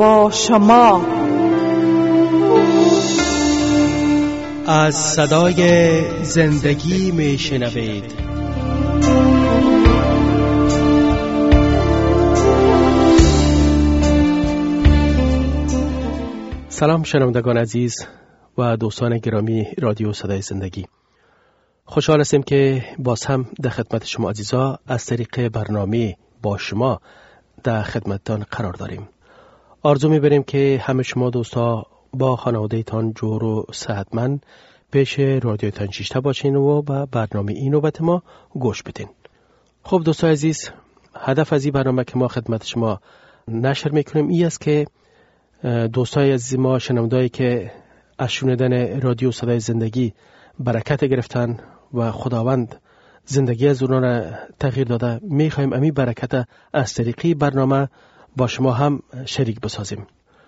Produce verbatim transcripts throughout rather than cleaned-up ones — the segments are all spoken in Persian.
با شما. از صدای زندگی می شنوید. سلام شنوندگان عزیز و دوستان گرامی رادیو صدای زندگی. خوشحال هستیم که باز هم در خدمت شما عزیزا از طریق برنامه با شما در خدمتتان قرار داریم. آرزو می‌بریم که همه شما دوستا با خانواده‌تان جور و صحتمند پیش رادیوتان شیشته باشین و با برنامه این نوبت ما گوش بدین. خب دوستان عزیز، هدف از این برنامه که ما خدمت شما نشر میکنیم این است که دوستای عزیز ما، شنوندهایی که از شنیدن رادیو صدای زندگی برکت گرفتن و خداوند زندگی از اونها را تغییر داده، میخوایم امی برکت از طریقی برنامه با شما هم شریک بسازیم.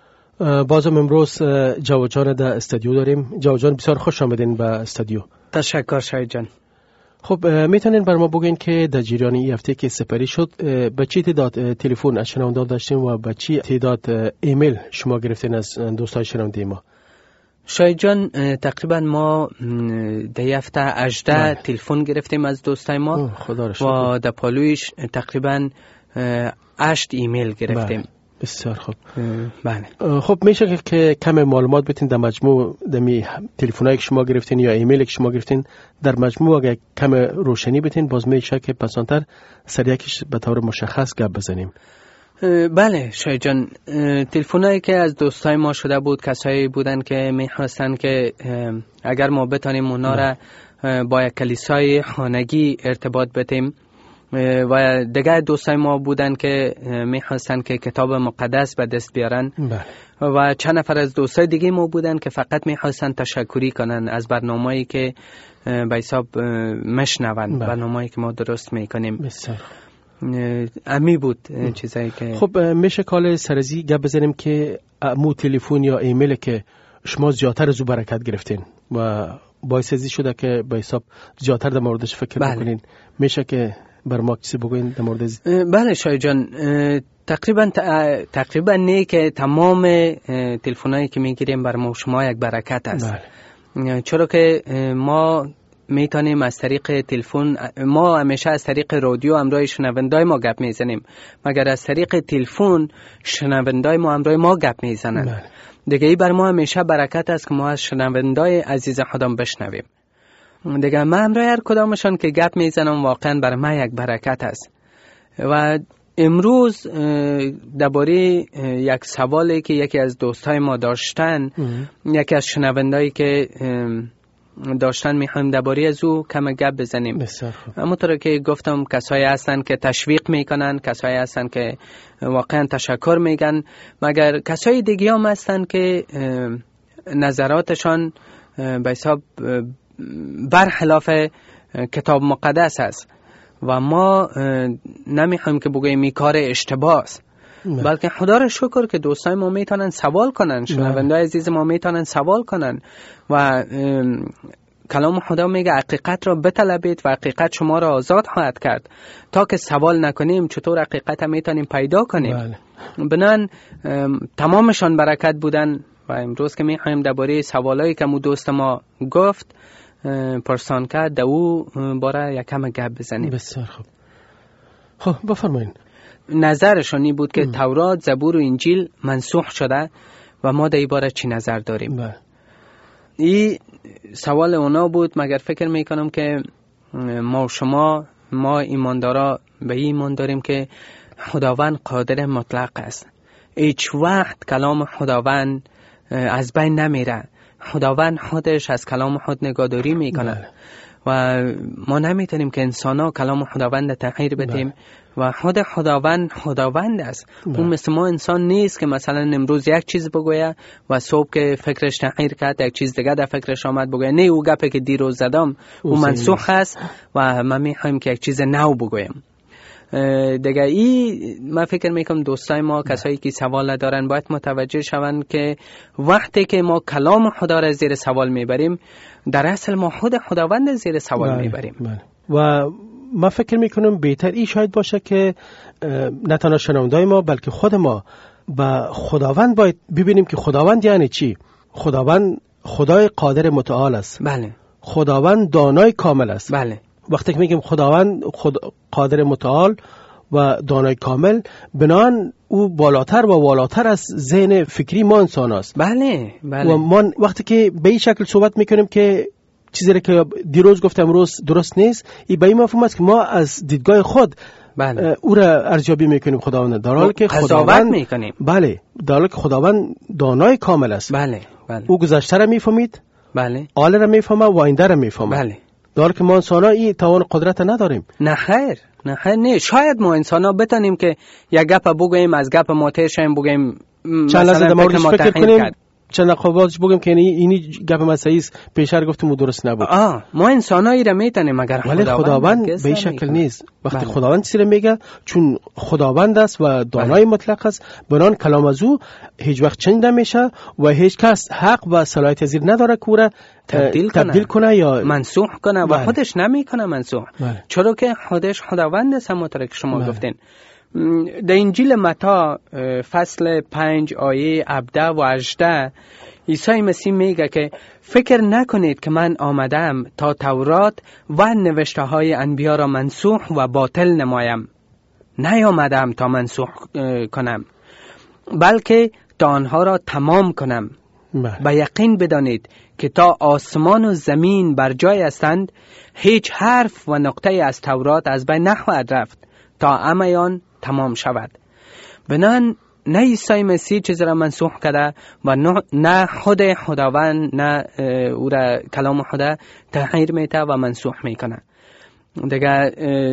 بازم امروز جواد جان در استودیو داریم. جواد جان بسیار خوش آمدین به استودیو. تشکر شاید جان. خب میتونین بر ما بگین که در جریان این هفته که سپری شد به چی تعداد تلفن از شنوندگان داشتیم و به چی تعداد ایمیل شما گرفتین از دوستان شنونده ما؟ شاید جان تقریبا ما در هفته هجده تلفن گرفتیم از دوستای ما و در پالویش تقریبا هشت ایمیل گرفتیم. بله. بسیار خوب. بله. خب میشه که کم معلومات بتین در مجموع دمی تلفنایی که شما گرفتین یا ایمیلی که شما گرفتین در مجموع اگه کم روشنی بتین، باز میشه که پسانتر سر یکیش به طور مشخص گپ بزنیم. بله شاید جان، تلفنایی که از دوستای ما شده بود کسایی بودن که میخواستن که اگر ما بتانیم اونا را با یک کلیسای خانگی ارتباط بدیم و دیگه دوستای ما بودن که میخواستن که کتاب مقدس به دست بیارن. بله. و چند نفر از دوستای دیگه ما بودن که فقط میخواستن تشکری کنن از برنامه‌ای که به حساب مشنون. بله. برنامه‌ای که ما درست میکنیم. بسیار امی بود چیزایی که خب میشه کال سرزی گپ بزنیم که مو تلفن یا ایمیل که شما زیادتر از او برکت گرفتین و باعث ازی شده که به حساب زیادتر در موردش فکر بله. بکنین، میشه که بر ما چیزی بگوین در مورد از؟ بله شاید جان، تقریبا تقریبا نه که تمام تلفنایی که میگیریم بر ما شما یک برکت است. بله. چرا که ما میتونیم از طریق تلفن، ما همیشه از طریق رادیو همراه شنوندای ما گپ میزنیم، مگر از طریق تلفن شنوندای ما همراه ما گپ میزنن. بله. دیگه ای بر ما همیشه برکت است که ما از شنوندای عزیز خودم بشنویم. دیگه من همراه هر کدامشان که گپ میزنم واقعا بر ما یک برکت است. و امروز درباره یک سوالی که یکی از دوستای ما داشتن، یکی از شنوندایی که داشتن، میخوایم درباره از او کم گپ بزنیم. همونطور که گفتم کسایی هستن که تشویق میکنن، کسایی هستن که واقعا تشکر میگن، مگر کسای دیگه هم هستن که نظراتشان به حساب برخلاف کتاب مقدس است و ما نمیخوایم که بگوییم این کار اشتباه است، بلکه خدا را شکر که دوستای ما میتونن سوال کنن، شنوندای عزیز ما میتونن سوال کنن و کلام خدا میگه حقیقت را بطلبید و حقیقت شما را آزاد خواهد کرد. تا که سوال نکنیم چطور حقیقت را میتونیم پیدا کنیم؟ بله. بنان تمامشان برکت بودن و امروز که میخوایم درباره سوالایی که مو دوست ما گفت پرسان کرد در او باره یکم گپ بزنیم. بسیار خوب. خب بفرمایید. نظرشون این بود که ام. تورات، زبور و انجیل منسوخ شده و ما در این باره چی نظر داریم؟ بله. این سوال اونا بود، مگر فکر میکنم که ما و شما ما ایماندارا به این ایمان داریم که خداوند قادر مطلق است. هیچ وقت کلام خداوند از بین نمیره. خداوند خودش از کلام خود نگهداری میکنه. بله. و ما نمیتونیم که انسانا کلام خداوند تغییر بدیم. بله. و خود خداوند خداوند است. بله. اون مثل ما انسان نیست که مثلا امروز یک چیز بگویه و صبح که فکرش تغییر کرد یک چیز دیگه در فکرش آمد بگویه نه او گپی که دیروز زدم او منسوخ است و ما میخوایم که یک چیز نو بگویم. دیگه ای من فکر میکنم دوستای ما کسایی که سوال دارن باید متوجه شوند که وقتی که ما کلام خدا را زیر سوال میبریم در اصل ما خود خداوند زیر سوال بله، میبریم بله. و من فکر میکنم بهتر ای شاید باشه که نه تنها شنوندای ما بلکه خود ما و خداوند باید ببینیم که خداوند یعنی چی. خداوند خدای قادر متعال است. بله. خداوند دانای کامل است. بله. وقتی که میگیم خداوند خود قادر متعال و دانای کامل، بنان او بالاتر و والاتر از ذهن فکری ما انسان است. بله بله. و ما وقتی که به این شکل صحبت میکنیم که چیزی که دیروز گفتم امروز درست نیست، این به این مفهوم است که ما از دیدگاه خود بله. او را ارزیابی میکنیم خداوند، در حالی که خداوند میکنیم. بله، در حالی که خداوند دانای کامل است. بله بله. او گذشته را میفهمید، بله، حال را میفهمه و آینده را میفهمه. بله. در حالی که ما انسان‌ها این توان قدرت نداریم. نه خیر، نه خیر، نه. شاید ما انسان‌ها بتونیم که یک گپ بگوییم، از گپ ما تیر شیم، بگیم چند لحظه در موردش فکر کنیم، چند دقیقه بگم که اینی گپ مسئله است، پیشتر گفتم درست نبود. آه ما انسانایی را میتونیم، مگر خداوند, خداوند به این شکل نیست. وقتی بله. خداوند چیزی میگه، چون خداوند است و دانای بله. مطلق است، بنان کلام از او هیچ وقت چنگ نمیشه و هیچ کس حق و صلاحیت زیر نداره که او را تبدیل, تبدیل کنه. کنه یا منسوخ کنه و بله. خودش نمیکنه منسوخ، بله. چرا که خودش خداوند است، همونطور که شما بله. گفتین. در انجیل متی فصل پنج آیه هفده و هجده عیسی مسیح میگه که فکر نکنید که من آمدم تا تورات و نوشته های انبیا را منسوخ و باطل نمایم. نیامدم تا منسوخ کنم، بلکه تا آنها را تمام کنم. به یقین بدانید که تا آسمان و زمین بر جای هستند، هیچ حرف و نقطه از تورات از بین نخواهد رفت تا همه تمام شود. بنان نه عیسی مسیح چیز را منسوخ کرده و نه خود خداوند، نه او را کلام خدا تغییر میده و منسوخ میکنه. دیگه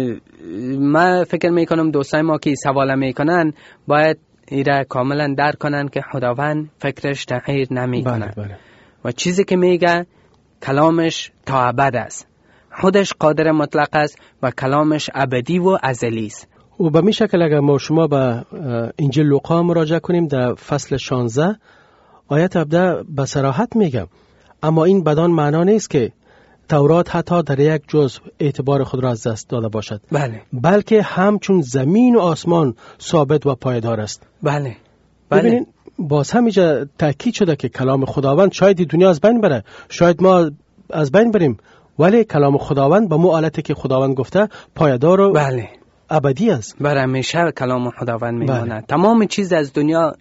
ما فکر میکنم دوستای ما که سوال میکنن باید ایره کاملا درک کنن که خداوند فکرش تغییر نمیکنه. بله بله. و چیزی که میگه کلامش تا ابد است. خودش قادر مطلق است و کلامش ابدی و ازلی است. و به می شکل اگر ما شما به انجیل لوقا مراجعه کنیم در فصل شانزده آیت هفده به صراحت میگم، اما این بدان معنا نیست که تورات حتی در یک جزء اعتبار خود را از دست داده باشد. بله. بلکه همچون زمین و آسمان ثابت و پایدار است. بله. بله. ببینید باز هم اینجا تاکید شده که کلام خداوند شاید دنیا از بین بره، شاید ما از بین بریم، ولی کلام خداوند به مو حالتی که خداوند گفته پایدار و بله. ابدی است. بر همیشه کلام خداوند میماند. بله. تمام چیز از دنیا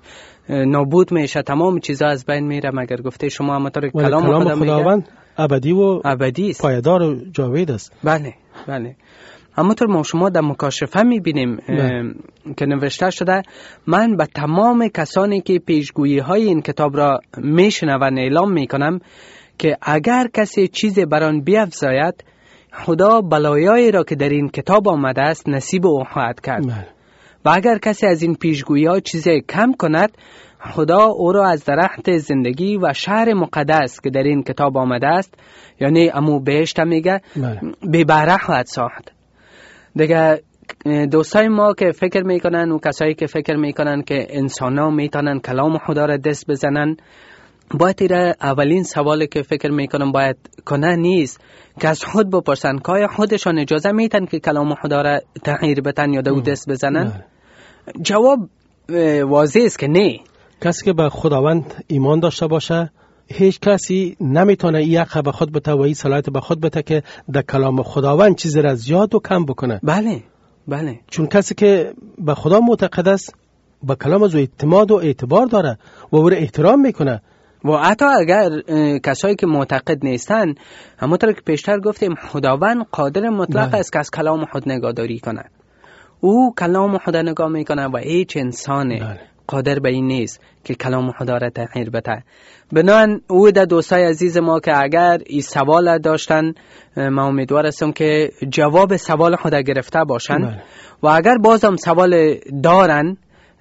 نابود میشه، تمام چیزها از بین میره، مگر گفته شما همونطور کلام, کلام خدا خداوند ابدی و ابدی است، پایدار و جاوید است. بله بله. همونطور ما شما در مکاشفه میبینیم که نوشته شده من به تمام کسانی که پیشگویی های این کتاب را میشنوند اعلام میکنم که اگر کسی چیزی بر آن بیفزاید، خدا بلایایی را که در این کتاب آمده است نصیب او خواهد کرد. مه. و اگر کسی از این پیشگویی ها چیزی کم کند، خدا او را از درخت زندگی و شهر مقدس که در این کتاب آمده است، یعنی امو بهشت میگه، بی بهره خواهد ساخت. دیگه دوستای ما که فکر میکنن و کسایی که فکر میکنن که انسان ها میتونن کلام خدا را دست بزنن، باید ایره اولین سوالی که فکر میکنم باید کنه نیست که از خود بپرسن که آیا خودشان اجازه میتن که کلام خدا را تغییر بدن یا دو دست بزنن؟ نه. جواب واضح است که نه. کسی که به خداوند ایمان داشته باشه، هیچ کسی نمیتونه این حق به خود بده و این صلاحیت به خود بده که در کلام خداوند چیزی را زیاد و کم بکنه. بله بله. چون کسی که به خدا معتقد است، به کلام از اعتماد و اعتبار داره و او را احترام میکنه. و حتی اگر کسایی که معتقد نیستن، همونطور که پیشتر گفتیم خداوند قادر مطلق بله. است که از کلام خود نگهداری کنه. او کلام خدا نگاه میکنه و هیچ انسان بله. قادر به این نیست که کلام خدا را تغییر بده. بنان او در دوستای عزیز ما که اگر این سوال داشتن، ما امیدوار هستم که جواب سوال خدا گرفته باشن بله. و اگر بازم سوال دارن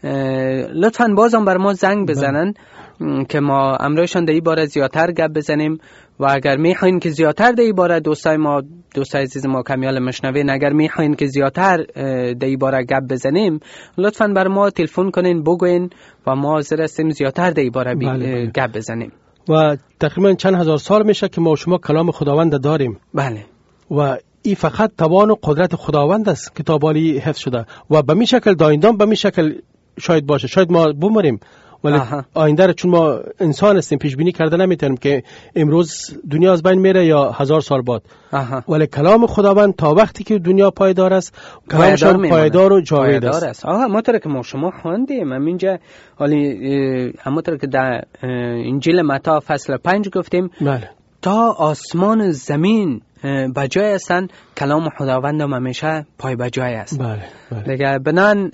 لطفاً بازم بر ما زنگ بزنن بله. که ما امروزشان در این باره زیادتر گپ بزنیم و اگر میخواین که زیادتر در این باره دوستای ما دوستای عزیز ما کمیال مشنوین، اگر میخواین که زیادتر در این باره گپ بزنیم لطفاً بر ما تلفن کنین، بگوین و ما حاضر هستیم زیادتر در این باره بله بله. گپ بزنیم. و تقریبا چند هزار سال میشه که ما شما کلام خداوند داریم. بله. و این فقط توان و قدرت خداوند است که تا بالی حفظ شده و به می شکل دایندان به می شکل شاید باشه، شاید ما بمریم، ولی آها. آینده رو چون ما انسان هستیم پیش بینی کرده نمیتونیم که امروز دنیا از بین میره یا هزار سال بعد. ولی کلام خداوند تا وقتی که دنیا پایدار است کلامش پایدار و جاوید است. است. آها همونطور که ما شما خواندیم همینجا، ولی همونطور که در انجیل متی فصل پنج گفتیم بله. تا آسمان و زمین بجای هستن کلام خداوند هم همیشه پای بجای است. بله بله. دیگه بنان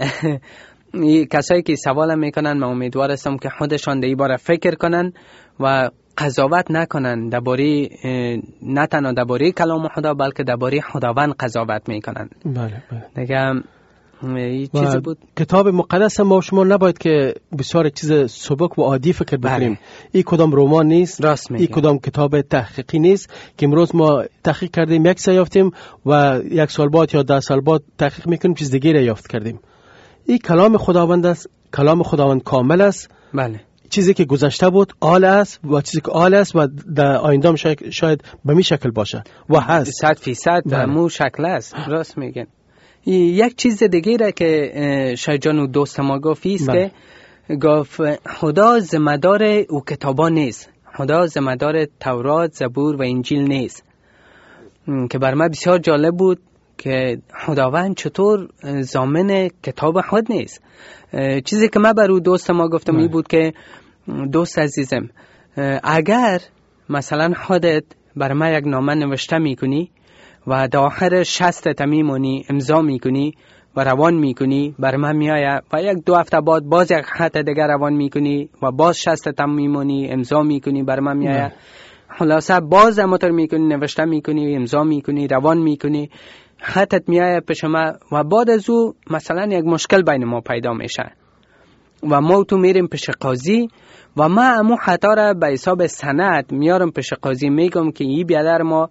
کسایی که سوال میکنن من امیدوار هستم که خودشان در این باره فکر کنن و قضاوت نکنن درباره نه تنها درباره کلام خدا بلکه درباره خداوند قضاوت میکنن. بله بله. دیگه این چیزی بود. کتاب مقدس ما شما نباید که بسیار چیز سبک و عادی فکر بکنیم. بله. این کدام رمان نیست، این کدام کتاب تحقیقی نیست که امروز ما تحقیق کردیم یک سال یافتیم و یک سال بعد یا ده سال بعد تحقیق میکنیم چیز دیگه را یافت کردیم. این کلام خداوند است، کلام خداوند کامل است. بله. چیزی که گذشته بود آل است و چیزی که آل است و در آینده هم شاید, شاید به می شکل باشه و هست صد فیصد به مو شکل است. راست میگن. یک چیز دیگه را که شاید جان و دوست ما گفت است که گفت خدا ذمه‌دار او کتابا نیست، خدا ذمه‌دار تورات، زبور و انجیل نیست، که بر من بسیار جالب بود که خداوند چطور ضامن کتاب خود نیست. چیزی که من بر او دوست ما گفتم این بود که دوست عزیزم اگر مثلا خودت بر من یک نامه نوشته میکنی و در آخر شست میمونی امضا میکنی و روان میکنی بر من میآید و یک دو هفته بعد باز یک خط دیگر روان میکنی و باز شست میمونی امضا میکنی بر من میآید، خلاصه باز همونطور میکنی نوشته میکنی امضا میکنی روان میکنی خطت میآید پیش ما و بعد از او مثلا یک مشکل بین ما پیدا میشه و ما تو میریم پیش قاضی و ما امو خطا را به حساب سند میارم پیش قاضی میگم که این بیادر ما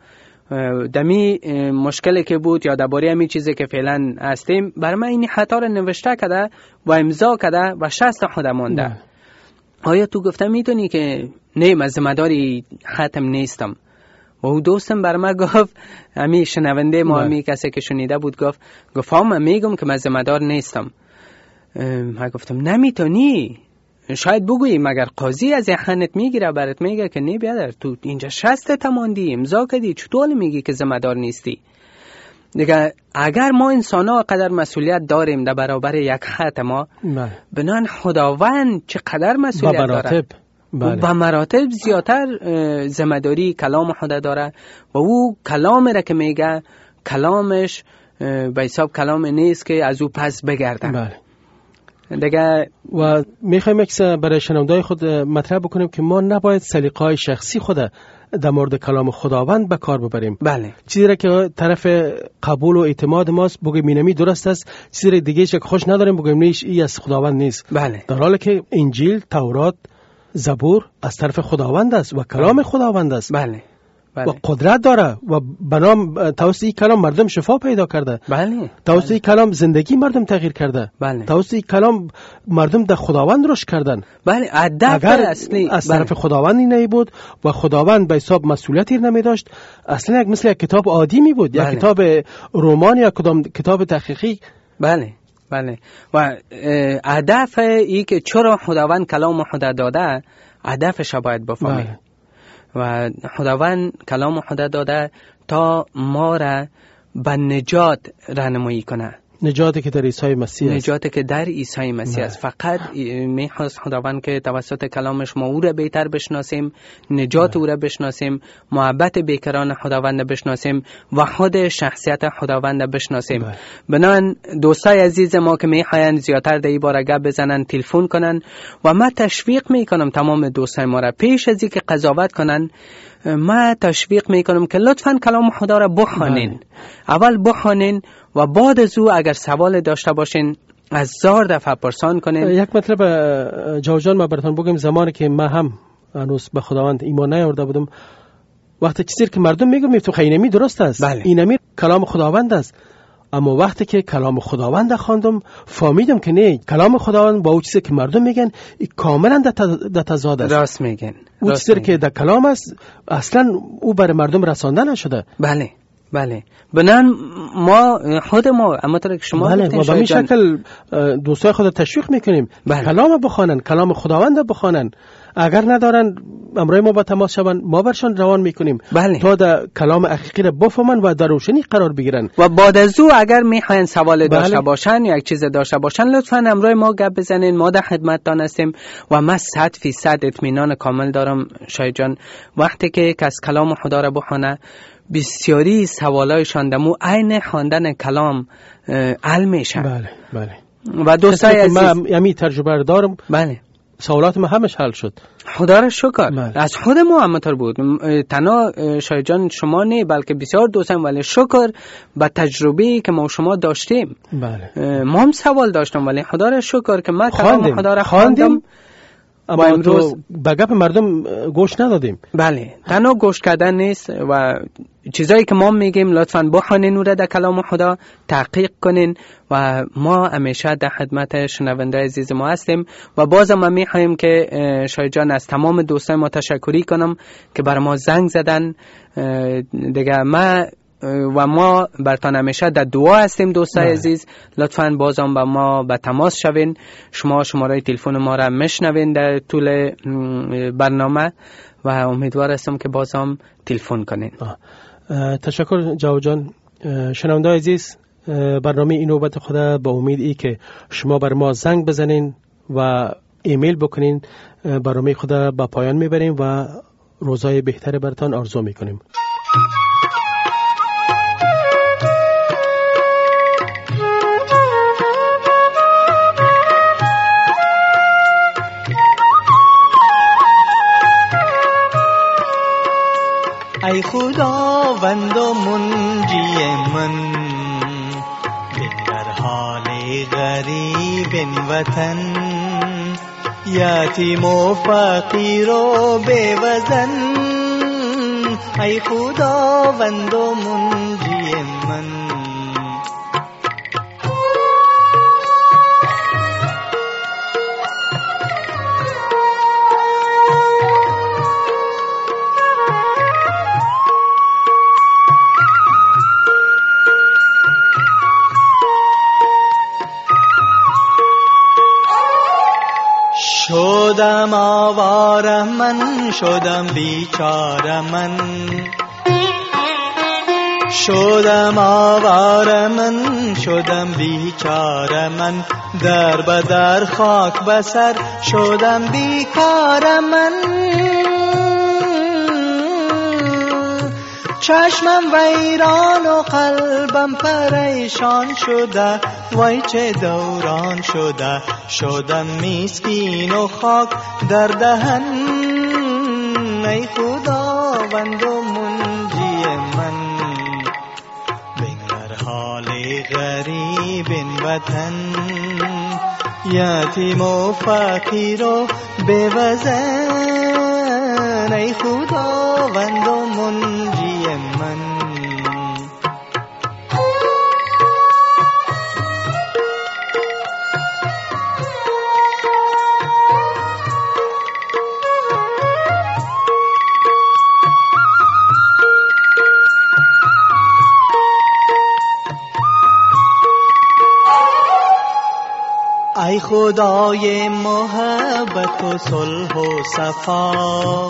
دمی مشکلی که بود یا درباره همین چیزی که فعلا هستیم بر من این خطا را نوشته کرده و امضا کرده و شست خود مانده. آیا تو گفتم میدونی که نه من ذمه‌داری ختم نیستم؟ و او دوستم بر من گفت همین شنونده ما همین کسی که شنیده بود گفت گفت من میگم که من ذمه‌دار نیستم. من گفتم نمیتونی، شاید بگویی مگر قاضی از یخنت میگیره برات میگه که نه بیادر تو اینجا شست تماندی امضا کردی چطور میگی که ذمه‌دار نیستی؟ دیگه اگر ما انسانا قدر مسئولیت داریم در برابر یک خط ما بنان خداوند چقدر مسئولیت داره بله. و مراتب زیادتر ذمه‌داری کلام خدا داره و او کلام را که میگه کلامش به حساب کلام نیست که از او پس بگردن. بله. دیگه و میخوایم یک برای شنوندای خود مطرح بکنیم که ما نباید سلیقه‌های شخصی خود در مورد کلام خداوند به کار ببریم. بله. چیزی را که طرف قبول و اعتماد ماست بگیم اینمی درست است، چیزی دیگه که خوش نداریم بگیم نیش این از خداوند نیست. بله. در حالی که انجیل، تورات، زبور از طرف خداوند است و کلام خداوند است. بله. بله. و قدرت داره و بنام توسط این کلام مردم شفا پیدا کرده. بله. توسط این کلام زندگی مردم تغییر کرده. بله. توسط این کلام مردم در خداوند رشد کردن. بله. اگر اصلی از طرف بله. خداوند این بود و خداوند به حساب مسئولیتی نمی داشت اصلا یک مثل یک کتاب عادی می بود. بله. یک کتاب رمان یا کدام کتاب تحقیقی. بله. بله. و هدف ای که چرا خداوند کلام خدا داده هدفش باید بفهمیم. بله. و خداوند کلام خدا داده تا ما را به نجات راهنمایی کنه، نجاتی که در عیسی مسیح است، نجاتی که در عیسی مسیح است. فقط میخواست خداوند که توسط کلامش ما او را بهتر بشناسیم، نجات او را بشناسیم، محبت بیکران خداوند بشناسیم و خود شخصیت خداوند بشناسیم. بنان دوستای عزیز ما که میخواین زیادتر در این باره گپ بزنن تلفن کنن و من تشویق میکنم تمام دوستای ما را پیش از اینکه قضاوت کنن ما تشویق میکنم که لطفاً کلام خدا را بخوانین. اول بخوانین و بعد از او اگر سوال داشته باشین از زار دفعه پرسان کنین. یک مطلب جوجان ما براتون بگم، زمانی که ما هم هنوز به خداوند ایمان نیاورده بودم وقتی چیزی که مردم میگم میفتم خیلی درست است، بله. اینمی کلام خداوند است، اما وقتی که کلام خداوند خواندم فهمیدم که نه، کلام خداوند با اون چیزی که مردم میگن کاملا در تضاد است. راست میگن. اون چیزی که در کلام است اصلا او برای مردم رسانده نشده. بله بله بنان ما خود ما اما طور که شما بله ما به این شکل دوستای خود تشویق میکنیم بله. کلام بخوانن، کلام خداوند بخوانن، اگر ندارن امروز ما با تماس شوند ما برشان روان میکنیم بله. تا در کلام حقیقی را بفهمن و در روشنی قرار بگیرن. و بعد از او اگر میخواین سوال بله. داشته باشن یا یک چیز داشته باشن لطفا امروز ما گپ بزنین، ما در خدمتتان هستیم و من صد فیصد اطمینان کامل دارم شاید جان وقتی که کس کلام خدا را بخونه بسیاری سوالایشان دمو عین خواندن کلام حل میشه. بله بله. و دوستای عزیز من یمی تجربه دارم. بله. سوالات ما همش حل شد. خدا را شکر. بله. از خود ما همینطور بود. تنها شاید جان شما نه بلکه بسیار دوستان ولی شکر به تجربه‌ای که ما شما داشتیم. بله. ما هم سوال داشتم ولی خدا را شکر که ما کلام خدا را خواندم. اما امروز به گپ مردم گوش ندادیم. بله تنها گوش کردن نیست و چیزایی که ما میگیم لطفاً بخوانین اون را در کلام خدا تحقیق کنین و ما همیشه در خدمت شنونده عزیز ما هستیم و باز ما میخوایم که شاید جان از تمام دوستان ما تشکری کنم که بر ما زنگ زدن دیگه. ما و ما برتان همیشه در دعا هستیم دوستای عزیز. لطفاً بازم با ما به تماس شوین. شما شماره تلفن ما را میشنوین در طول برنامه و امیدوار هستم که بازم تلفن کنین. تشکر جواد جان. شنونده عزیز برنامه این نوبت خدا با امید ای که شما بر ما زنگ بزنین و ایمیل بکنین برنامه خدا با پایان میبریم و روزای بهتر برتان آرزو میکنیم. ای خداوند و منجی من بن در حال غریب وطن یتیم و فقیر و بیوزن ای خداوند و منجی من شدم آواره من شدم بیچاره من شدم آواره من شدم بیچاره من در بدر خاک بسر شدم بیکاره من چشمم ویران و قلبم پریشان شده وای چه دوران شده شدم مسکین و خاک در دهن ای خداوند و منجی من بنگر حال غریب وطن یتیم و فقیر و بیوزن ای خداوند و منجی من ای خدای محبت و صلح و صفا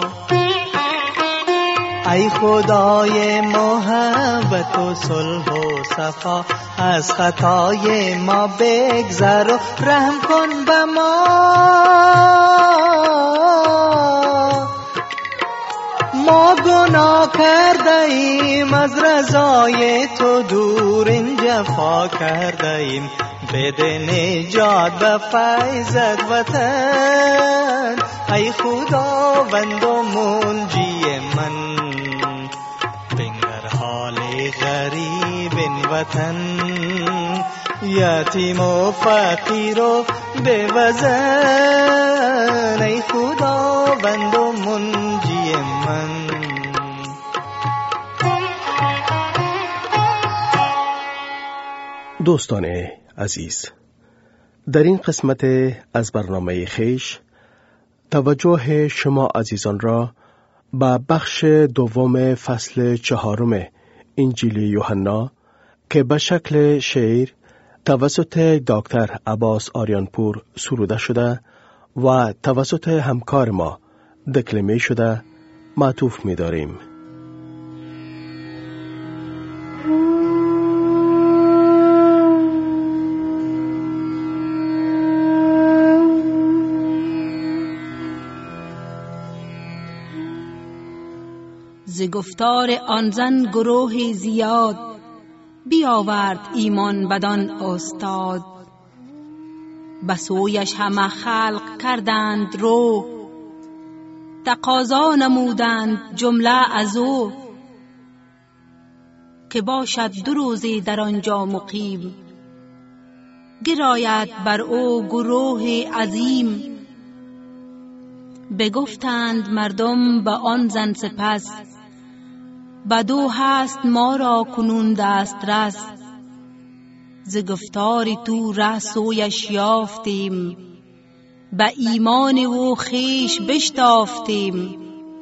ای خدای محبت و صلح و صفا از خطای ما بگذر و رحم کن به ما ما گناه کرده ایم از رضای تو دور این جفا کرده ایم بده نجات به فیضت وطن ای خداوند و منجی من بنگر حال غریب وطن یتیم و فقیر و بیوزن ای خداوند و منجی من دوستان عزیز، در این قسمت از برنامه خویش توجه شما عزیزان را به بخش دوم فصل چهارم انجیل یوحنا که به شکل شعر توسط دکتر عباس آریانپور سروده شده و توسط همکار ما دکلمه شده معطوف می داریم. ز گفتار آن زن گروه زیاد، بیاورد ایمان بدان استاد. بسویش همه خلق کردند رو، تقاضا نمودند جمله از او. که باشد دو روزی در آنجا مقیم، گراید بر او گروه عظیم. بگفتند مردم به آن زن سپس، بدو هست ما را کنون دست رس. ز گفتاری تو ره سویش یافتیم، به ایمان و خیش بشتافتیم.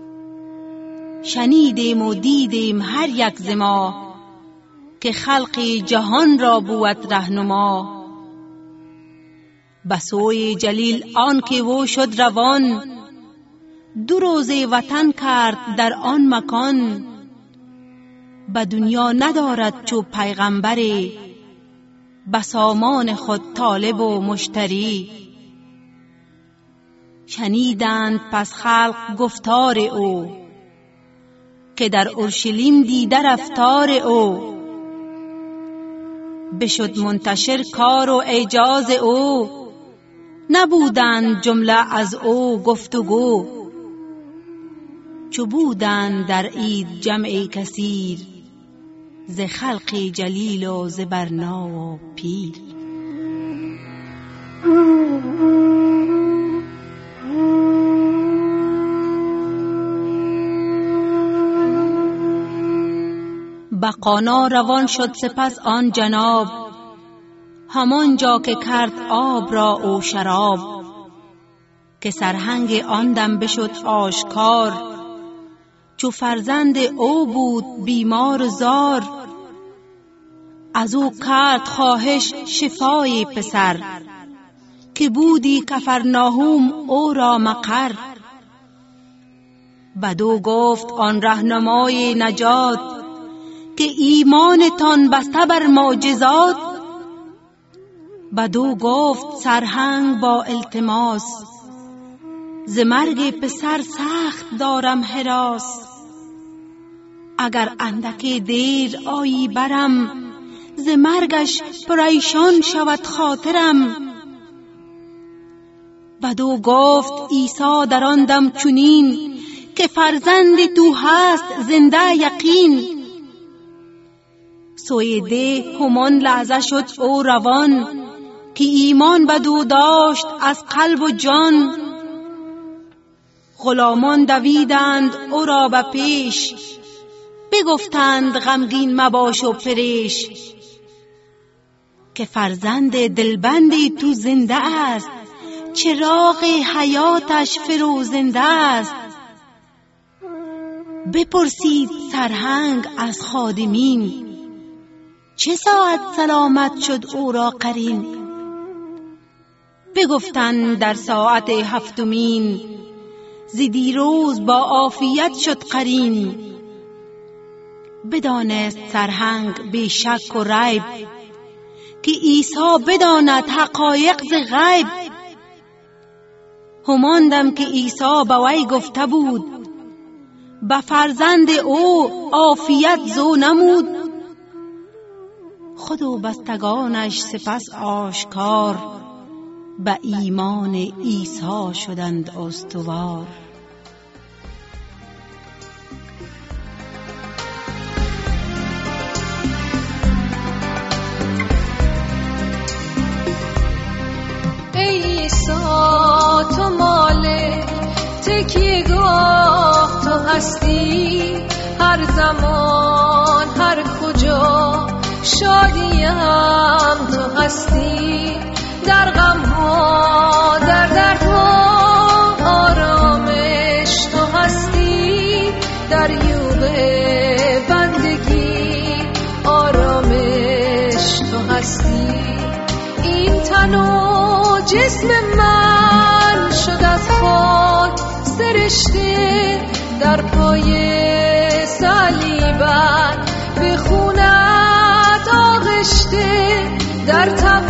شنیدیم و دیدیم هر یک ز ما، که خلق جهان را بود رهنما. به سوی جلیل آن که او شد روان، دو روزه وطن کرد در آن مکان. به دنیا ندارد چو پیغمبری، به سامان خود طالب و مشتری. شنیدند پس خلق گفتار او، که در اورشلیم دیده رفتار او. بشد منتشر کار و اعجاز او، نبودند جمله از او گفتگو. چو بودند در عید جمع کثیر، ز خلق جلیل و ز برنا و پیر. به قانا روان شد سپس آن جناب، همان جا که کرد آب را او شراب. که سرهنگ آن دم بشد آشکار، چو فرزند او بود بیمار و زار. از او کرد خواهش شفای پسر، که بودی کفرناهوم او را مقر. بدو گفت آن رهنمای نجات، که ایمانتان بسته بر معجزات. بدو گفت سرهنگ با التماس، ز مرگ پسر سخت دارم هراس. اگر اندک دیر آیی برم، ز مرگش پریشان شود خاطرم. بدو گفت عیسی در آن دم چنین، که فرزند تو هست زنده یقین. سوی ده همان لحظه شد او روان، که ایمان بدو داشت از قلب و جان. غلامان دویدند او را به پیش، بگفتند غمگین مباش و پریش. که فرزند دلبندی تو زنده است، چراغ حیاتش فروزنده است. بپرسید سرهنگ از خادمین، چه ساعت سلامت شد او را قرین؟ بگفتند در ساعت هفتمین، ز دیروز با عافیت شد قرین. بدانست سرهنگ بی شک و ریب، که عیسی بداند حقایق ز غیب. همان دم که عیسی به وی گفته بود، به فرزند او عافیت زو نمود. خود و بستگانش سپس آشکار، به ایمان عیسی شدند استوار. ای عیسی تو مالک تکیهگاه تو هستی، هر زمان هر کجا شادیم تو هستی. در غم ها در دردها آرامش تو هستی، در یوغ بندگی جسم من شد از خاک سرشته، در پای صلیبت به خونت آغشته، در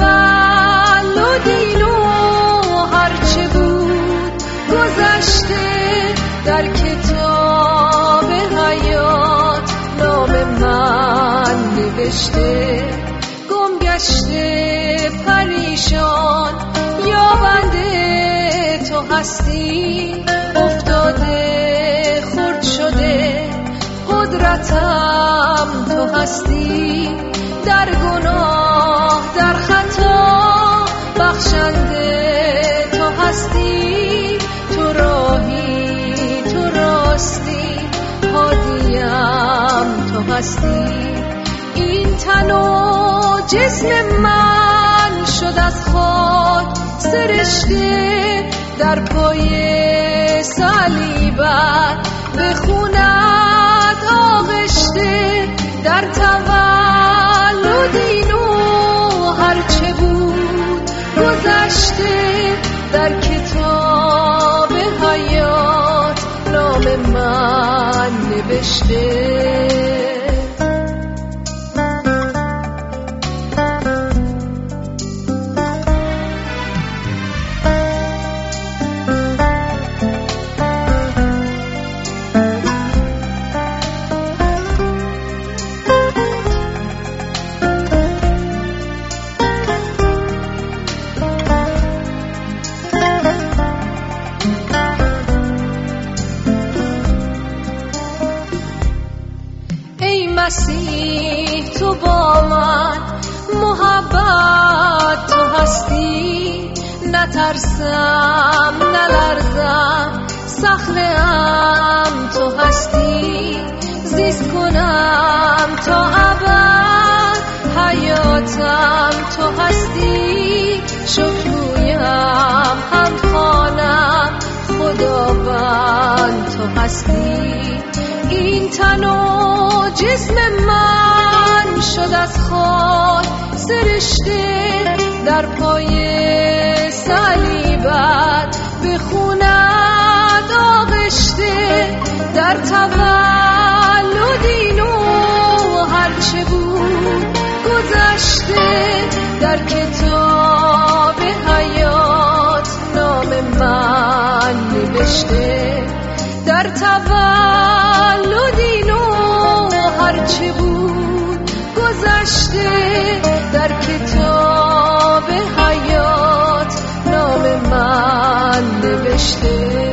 تولدی نو هرچه بود گذشته، در کتاب حیات نام من نوشته. گم گشته پریشان یابنده تو هستی، افتاده خرد شده قدرتم تو هستی، در گناه در خطا بخشنده تو هستی، تو راهی تو راستی هادیم تو هستی. این تن و جسم من شد از خاک سرشته، در پای صلیبت به خونت آغشته، در تولدی نو هرچه بود گذشته، در کتاب حیات نام من نوشته. مسیح تو با من محبت تو هستی، نترسم نلرزم صخره‌ام تو هستی، زیست کنم تا ابد حیاتم تو هستی، شکرگویم حمد خوانم خداوند تو هستی. این تن و جسم من شد از خاک سرشته، در پای صلیبت به خونت آغشته، در تولدی نو هرچه بود گذشته، در کتاب حیات نام من نوشته، در تولدی نو هرچه بود گذشته، در کتاب حیات نام من نوشته.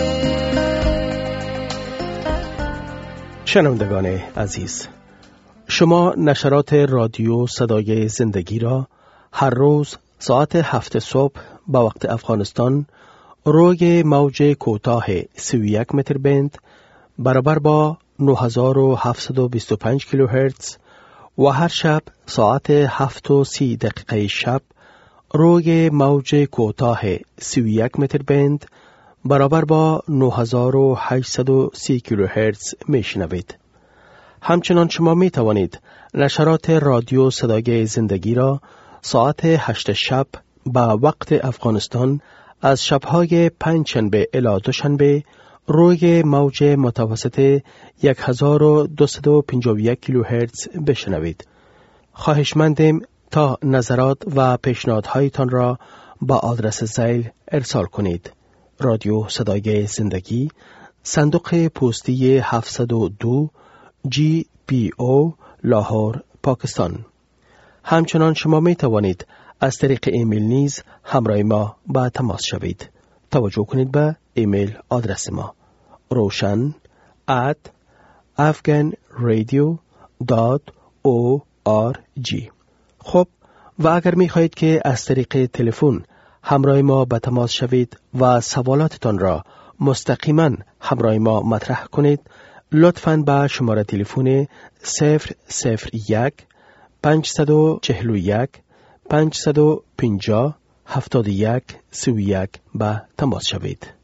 شنوندگان عزیز، شما نشرات رادیو صدای زندگی را هر روز ساعت هفت صبح با وقت افغانستان روی موج کوتاه سی و یک متر بند برابر با نه هزار و هفتصد و بیست و پنج کیلوهرتز و هر شب ساعت هفت و سی دقیقه شب روی موج کوتاه سی و یک متر بند برابر با نه هزار و هشتصد و سی کیلوهرتز میشنوید. همچنان شما می توانید نشرات رادیو صدای زندگی را ساعت هشت شب با وقت افغانستان از شبهای پنج شنبه الی دوشنبه روی موج متوسط یک هزار و دویست و پنجاه و یک کیلوهرتز بشنوید. خواهشمندیم تا نظرات و پیشنهادهایتان را با آدرس زیل ارسال کنید. رادیو صدای زندگی، صندوق پستی هفتصد و دو جی پی او، لاهور، پاکستان. همچنان شما می توانید از طریق ایمیل نیز همراه ما با تماس شوید. توجه کنید به ایمیل آدرس ما روشن ات افغان رادیو دات او آر جی. خب، و اگر می خواهید که از طریق تلفن همراه ما به تماس شوید و سوالاتتان را مستقیما همراه ما مطرح کنید، لطفاً به شماره تلفن صفر صفر یک پنجصد و چهل و یک پنجصد و پنجاه هفتاد و یک سی و یک به تماس شوید.